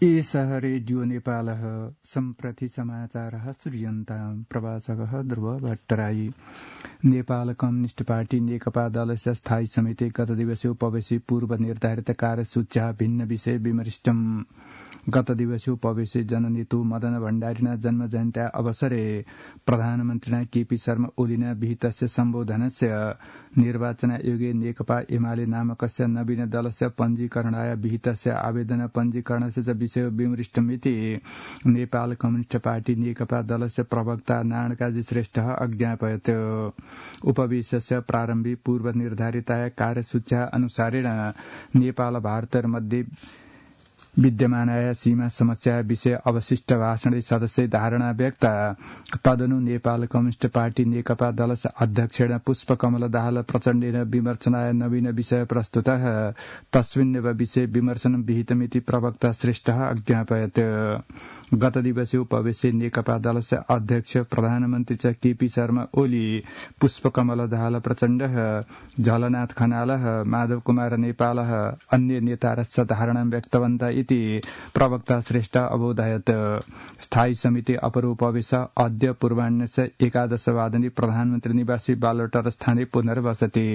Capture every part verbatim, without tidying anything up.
एषः रेडियो नेपालः सम्प्रति समाचारः श्रूयन्ताम् प्रवाचकः ध्रुव भट्टराई। नेपाल कम्युनिस्ट पार्टी नेकपा दलस्य स्थायी समिति गत दिवसे उपवेशि पूर्व निर्धारित कार्यसूच्या भिन्न विषय विमृष्टम्। गत दिवसे उपवेशि जननेतु मदन भण्डारिणा जन्म जयन्त्या अवसरे प्रधानमन्त्रिणा केपी शर्मा ओलीना विहितस्य सम्बोधनस्य निर्वाचनायोगे नेकपा एमाले नामकस्य नवीन दलस्य पञ्जीकरणाय विहितस्य आवेदन पञ्जीकरणस्य च विषय विमृष्टमिति नेपाल कम्युनिस्ट पार्टी नेकपा दलस्य प्रवक्ता नारायणकाजी श्रेष्ठः अज्ञापयत्। उपवेशस्य प्रारम्भे पूर्व निर्धारिताय कार्यसूच्या अनुसारेण नेपाल भारतमध्ये विद्यमानाय सीमा समस्या विषय अवशिष्ट भाषणे सदस्य धारणा व्यक्त। तदनु नेपाल कम्युनिस्ट पार्टी नेकपा दलस्य अध्यक्षेण पुष्पकमल दाहाल प्रचण्डेन विमर्शनाय नवीन विषय प्रस्तुतः तस्मिन्नेव विषय विमर्शनं विहितमिति प्रवक्ता श्रेष्ठः अज्ञापयत्। गत दिवसे उपवेशे नेकपा दलस्य अध्यक्ष प्रधानमन्त्री च केपी शर्मा ओली पुष्पकमल दाहाल प्रचण्डः झलनाथ खनालः माधव कुमार नेपालः अन्य नेतारश्च धारणां व्यक्तवन्तः इति प्रवक्ता श्रेष्ठ अबोधयत्। स्थायी समिति अपर उपवेश अद्य पूर्वाह्नस्य एकादशवादने प्रधानमन्त्री निवासी बालुवाटार स्थाने पुनर्वसति।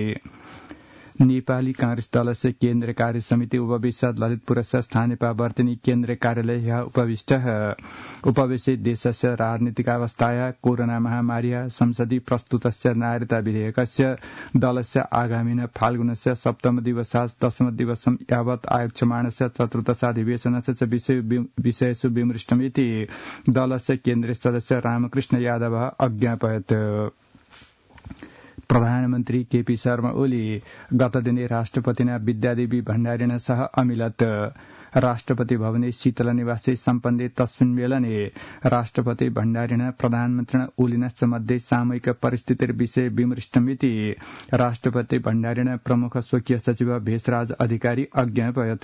नेपाली कांग्रेस दलस्य केन्द्रीय कार्य समिति उपवेश ललितपुरस्य स्थानीयवर्तिनी केन्द्रीय कार्यालय ह्यः उपविष्टः। उपवेशे देशस्य राजनीतिकावस्थाया कोरोना महामार्या संसदि प्रस्तुतस्य नागरिकता विधेयकस्य दलस्य आगामिन फाल्गुनस्य सप्तम दिवसात् दशम दिवसं यावत् आयोज्यमाणस्य चतुर्दशाधिवेशनस्य च विषयेषु विमृष्टमिति दलस्य केन्द्रीय सदस्य रामकृष्ण यादवः अज्ञापयत्। प्रधानमन्त्री केपी शर्मा ओली गतदिने राष्ट्रपतिना विद्यादेवी भण्डारिणा सह अमिलत्। राष्ट्रपति भवने शीतल निवासे सम्पन्ने तस्मिन् मेलने राष्ट्रपति भण्डारिणा प्रधानमन्त्रिणा ओलिना च मध्ये सामयिक परिस्थितिर्विषये विमृष्टमिति राष्ट्रपति भण्डारिणा प्रमुख स्वकीय सचिव भेषराज अधिकारी अज्ञापयत्।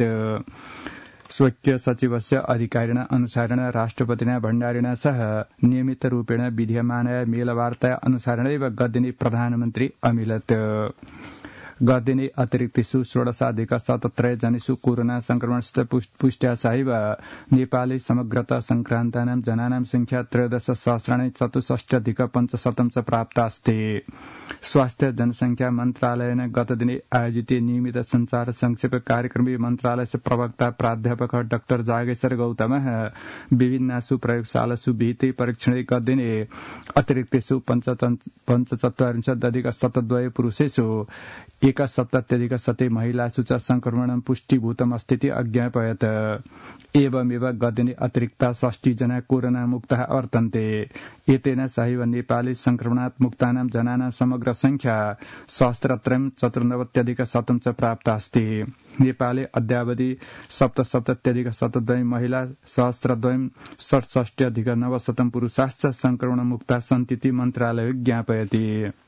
स्वकीय सचिवस्य अधिकारिणा अनुसारेण राष्ट्रपतिना भण्डारिणा सह नियमितरूपेण विद्यमानाय मेलवार्ताया अनुसारेणैव गतदिने प्रधानमन्त्री अमिलत्। गतदिने अतिरिक्तेषु षोडशाधिक सतत्रय जनेषु कोरोना संक्रमणस्य पुष्ट्या सहैव नेपाले समग्रतः संक्रान्तानां जनानां संख्या त्रयोदश सहस्राणि चतुष्षष्ट्यधिक पञ्चशतं च प्राप्ता अस्ति। स्वास्थ्य जनसंख्या मन्त्रालयेन गतदिने आयोजिते नियमित संचार संक्षेप कार्यक्रमे मन्त्रालयस्य प्रवक्ता प्राध्यापक डाक्टर जागेश्वर गौतमः विभिन्नासु प्रयोगशालासु विहिते परीक्षणे गतदिने अतिरिक्तेषु पञ्चचत्वारिंशदधिक शतद्वय पुरुषेषु एकसप्तत्यधिक शते महिलासु च संक्रमणं पुष्टीभूतमस्तीति अज्ञापयत्। एवमेव गतदिने अतिरिक्ता षष्टि जना कोरोना मुक्ताः वर्तन्ते। एतेन सहैव नेपाले संक्रमणात् मुक्तानां जनानां समग्र संख्या सहस्रत्रयं चतुर्नवत्यधिक शतं च प्राप्ता अस्ति। नेपाले अद्यावधि सप्तसप्तत्यधिक शतद्वय महिला सहस्रद्वयं षट्षष्ट्यधिक नवशतं पुरुषाश्च संक्रमणमुक्ताः सन्तीति मन्त्रालयो ज्ञापयति।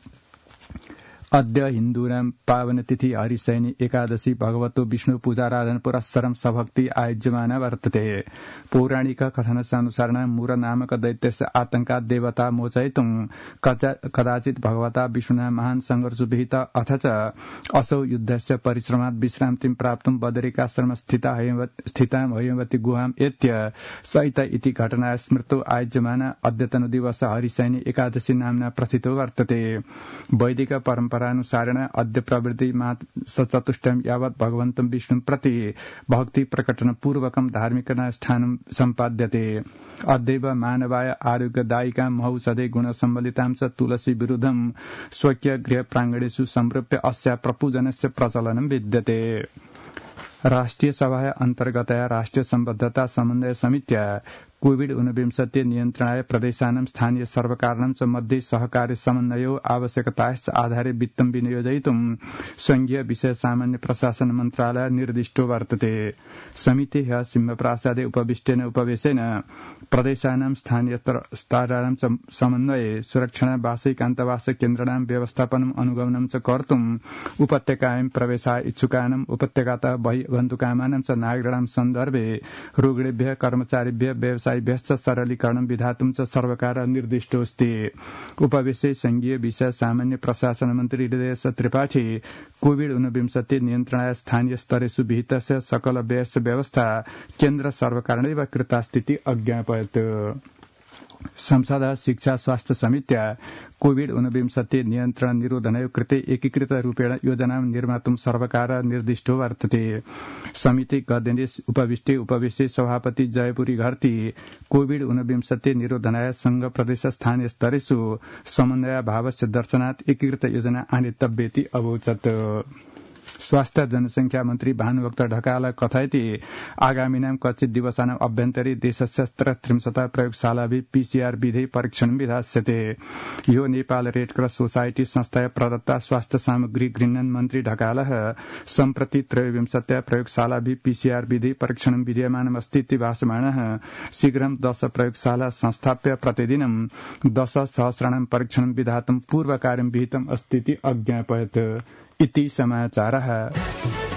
अद्य हिन्दूनां पावनतिथि हरिशयनी एकादशी भगवतो विष्णु पूजाराधन पुरस्सरं सभक्ति आयोज्यमाना वर्तते। पौराणिक कथनानुसारेण मूर नामक दैत्यस्य आतंकात् देवता मोचयितुं कदाचित् भगवता विष्णुना महान् संघर्ष विहित अथ च असौ युद्धस्य परिश्रमात् विश्रान्तिं प्राप्तुं बदरिकाश्रम स्थितां हयवती गुहाम् एत्य सहित इति घटना स्मृतो आयोज्यमाना अद्यतन दिवस हरिशयनी एकादशी नाम्ना प्रथितो वर्तते। वैदिक परम्परा अनुसारेण अद्य प्रवृत्ति चतुष्टयं यावत् भगवन्तं विष्णुं प्रति भक्ति प्रकटन पूर्वकं धार्मिकानुष्ठानं सम्पाद्यते। अद्यैव मानवाय आरोग्यदायिकां महौषधे गुणसम्बलितां च तुलसी विरुद्धं स्वकीय गृह प्राङ्गणेषु संरूप्य अस्या प्रपूजनस्य प्रचलनं विद्यते। राष्ट्रिय सभाया अन्तर्गतया राष्ट्रिय सम्बद्धता समन्वय समित्या कोविड ऊनविंशति नियन्त्रणाय प्रदेशानां स्थानीय सर्वकाराणां च मध्ये सहकार्य समन्वयो आवश्यकतायाश्च आधारे वित्तं विनियोजयितुं संघीय विषय सामान्य प्रशासन मन्त्रालय निर्दिष्टो वर्तते। समितेः सिंहप्रासादे उपविष्टेन उपवेशेन प्रदेशानां स्थानीय स्तराणां च समन्वये सुरक्षणावासैकान्तवास केन्द्राणां व्यवस्थापनम् अनुगमनं च कर्तुम् उपत्यकायां प्रवेशाय इच्छुकानाम् उपत्यकातः बहिः बन्धुकामानं च नागरिकाणां सन्दर्भे रुग्णेभ्यः कर्मचारिभ्यः व्यवसायिभ्यश्च सरलीकरणं विधातुं च सर्वकारः निर्दिष्टोऽस्ति। उपवेशे संघीय विषय सामान्य प्रशासन मन्त्री हृदयेश त्रिपाठी कोविड ऊनविंशति नियन्त्रणाय स्थानीय स्तरेषु विहितस्य सकल व्ययस्य व्यवस्था केन्द्र सर्वकारेणैव कृतास्तीति अज्ञापयत्। संसद शिक्षा स्वास्थ्य समित्या कोविड ऊनविंशति नियन्त्रण निरोधनयो कृते एकीकृत रूपेण योजनां निर्मातुं सर्वकारः निर्दिष्टो वर्तते। समिति गतदिने उपविष्टे उपवेशे सभापति जयपुरी घरती कोविड ऊनविंशति निरोधनाय संघ प्रदेश स्थानीय स्तरेषु समन्वयाभावस्य दर्शनात् एकीकृत योजना आनेतव्येति अवोचत्। स्वास्थ्य जनसंख्या मन्त्री भानुभक्त ढकाल कथयति आगामिनां क्वचित् दिवसानाम् अभ्यन्तरे देशस्य त्रयस्त्रिंशत् प्रयोगशालाभिः पीसीआर विधि परीक्षणं विधास्यते। यो नेपाल रेड क्रॉस सोसाइटी संस्थाय प्रदत्ता स्वास्थ्य सामग्री गृह्णन् मन्त्री ढकालः सम्प्रति त्रयोविंशत्या प्रयोगशालाभिः पीसीआर विधि परीक्षणं विधीयमानमस्ति इति भाषमाणः शीघ्रं दश प्रयोगशाला संस्थाप्य प्रतिदिनं दश सहस्राणां परीक्षणं विधातुं पूर्वकार्यं विहितम् अस्ति इति अज्ञापयत्। इति समाचारः।